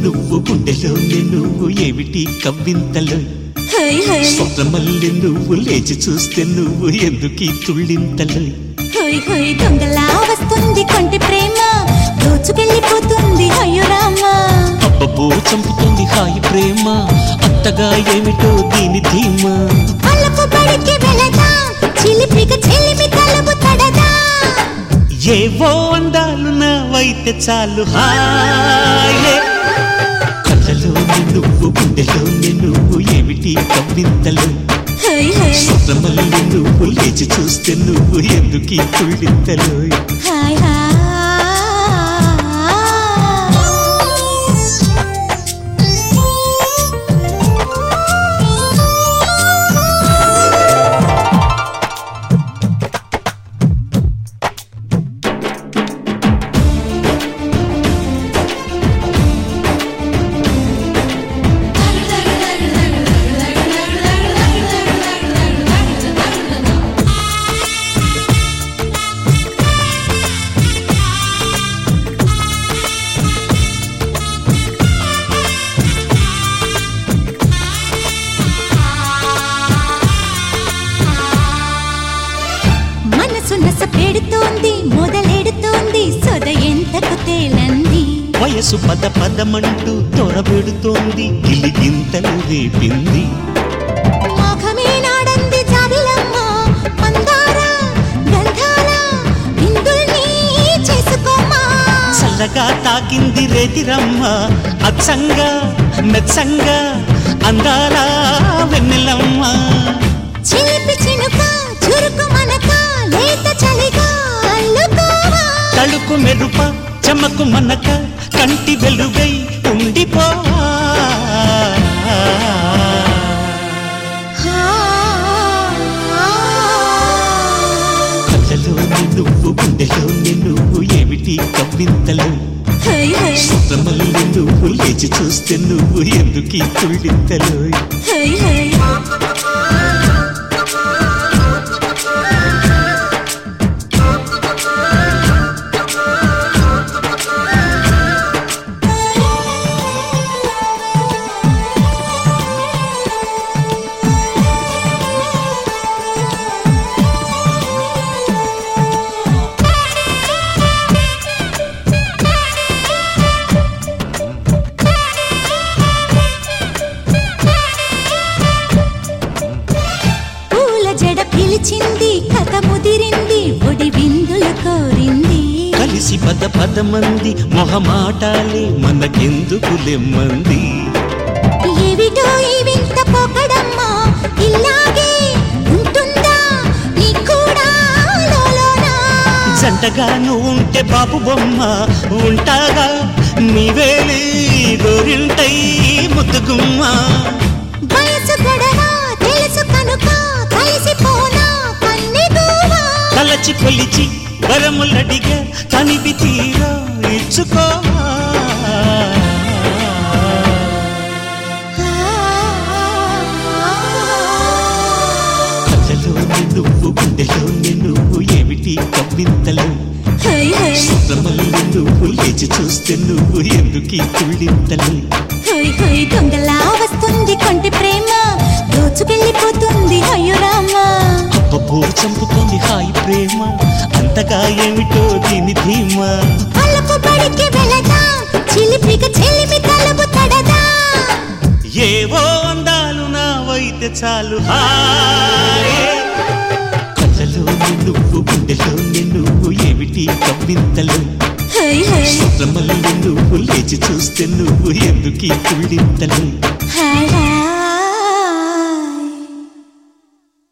నువ్వు గుండెలోనే నువ్వు ఏమిటి కవ్వింతలు హై హై స్వప్నమల్లి నువ్వు లేచి చూస్తే నువ్వు ఎందుకీ తుళ్ళింతలు హై హై దొంగలా వస్తుంది కొంటి ప్రేమ దోచుకెళ్ళిపోతుంది అయ్యో రామా అబ్బబ్బో చంపుతుంది హాయి ప్రేమ అంతగా ఏమిటో దీని ధీమా అల్లపు బడికి వెళదా చిలిపిగా చెలిమి తలపు తడదా ఏవో అందాలు నావైతే చాలు హాయే కళ్ళలోని నువ్వు గుండెలోని నువ్వు ఏమిటి కవ్వింతలు హై హై స్వప్నమల్లి నువ్వు లేచి చూస్తే నువ్వు ఎందుకీ తుళ్ళింతలు హాయ్ హాయ్ పెడుతోంది మొదలెడుతోంది సొద ఎంతకు తేలంది వయసు పద పదమంటూ తొరబెడుతోంది గిలిగింతలు రేపింది మోఖమే నాడంది జాబిలమ్మ మందార గంధాల బిందుల్ని చేసుకోమా చల్లగా తాకింది రేతిరమ్మ అచ్చంగా మెచ్చంగా అందాల వెన్నెలమ్మ చిలిపి చినుక చురుకు మనక లేత చలిగా అల్లుకోవా తళుకు మెరుప చెమకు మనక కంటి వెలుగై ఉండిపోవా కళ్ళలోని నువ్వు గుండెలోని నువ్వు ఏమిటి కవ్వింతలు హై హై స్వప్నమల్లి నువ్వు లేచి చూస్తే నువ్వు ఎందుకీ తుళ్ళింతలు హై హై పిలిచింది కథ ముదిరింది ఒడి విందులు కోరింది కలిసి పద పదమంది మొహమాటాలే మనకెందుకులెమ్మంది ఏవిటో ఈ వింత పోకడమ్మా ఇలాగే ఉంటుందా నీ కూడా లోలోన జంటగా నువ్వు ఉంటే బాబు బొమ్మ ఉంటాగా నీవేలి గోరింటై ముద్దుగుమ్మ వయసు గొడవ తెలుసు కనుక కలిసిపోనా కన్నెగోవా తలచి కొలిచి వరములడిగా తనివి తీరా ఇచ్చుకోవా కళ్ళలోని నువ్వు గుండెలోని నువ్వు ఏమిటి కవ్వింతలు హై హై స్వప్నమల్లి నువ్వు లేచి చూస్తే నువ్వు ఎందుకీ తుళ్ళింతలు హై హై దొంగలా వస్తుంది కొంటి ప్రేమ దోచుకెళ్ళిపోతుంది అయ్యో రామా అబ్బబ్బో చంపుతుంది హాయి ప్రేమ అంతగా ఏమిటో దీని ధీమా అల్లపు బడికి వెళదా చిలిపిగా చెలిమి తలపు తడదా ఏవో అందాలు నావైతే చాలు హాయే కళ్ళలోని నువ్వు గుండెలోని నువ్వు ఏమిటి కవ్వింతలు హై హై స్వప్నమల్లి నువ్వు లేచి చూస్తే నువ్వు ఎందుకీ తుళ్ళింతలు హాయ్ హాయ్